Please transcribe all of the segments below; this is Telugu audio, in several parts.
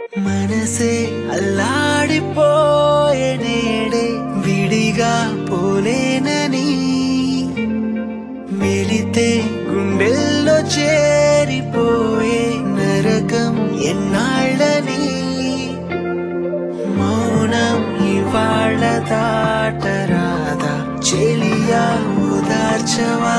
మనసే అల్లాడిపోయే నేడే విడిగా పోలేనని వెలితే గుండెల్లో చేరిపోయే నరకం ఎన్నాళ్ళని మౌనం ఇవాళ్ళ దాటరాదా చెలియా ఓదార్చవా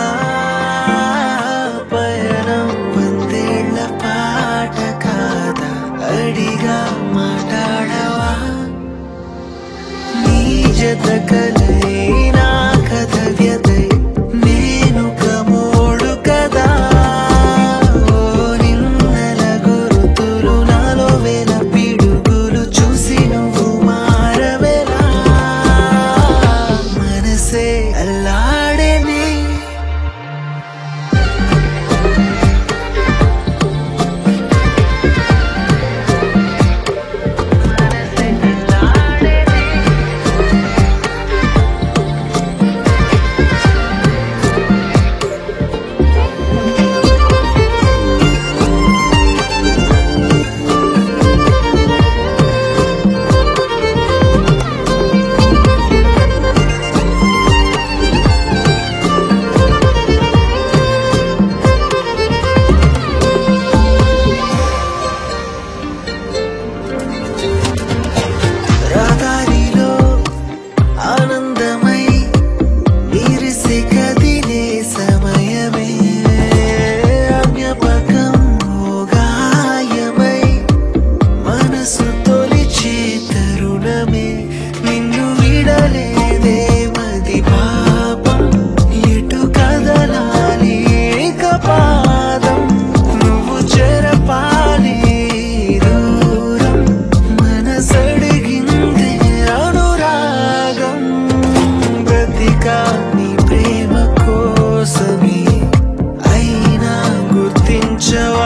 పయనం వందేళ్ల పాట కాదా అడిగా మాట్లాడవా నీ జత కలై నా కథ వ్యతై నేను కమోడు కదా నిన్నల గురుతులు నాలో వేల పిడుగులు చూసి నువ్వు మారవేలా మనసే అల్లాడేనే నీ ప్రేమ కోసమే అయినా గుర్తించవా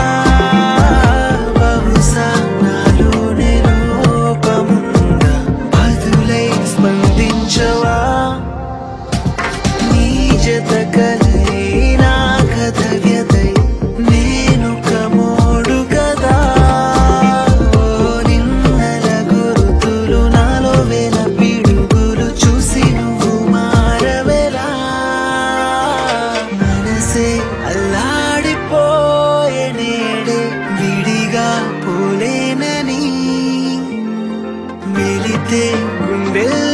బహుశా నాలోనే లోపముందా బదులై స్పందించవా నీ జత కలై నా కథ వ్యతై నేను కమోడు కదా నిన్నల గురుతులు నాలో వేల పిడుగులు చూసి అల్లాడిపోయే నేడే విడిగా పోలేనని వెలితే గుండె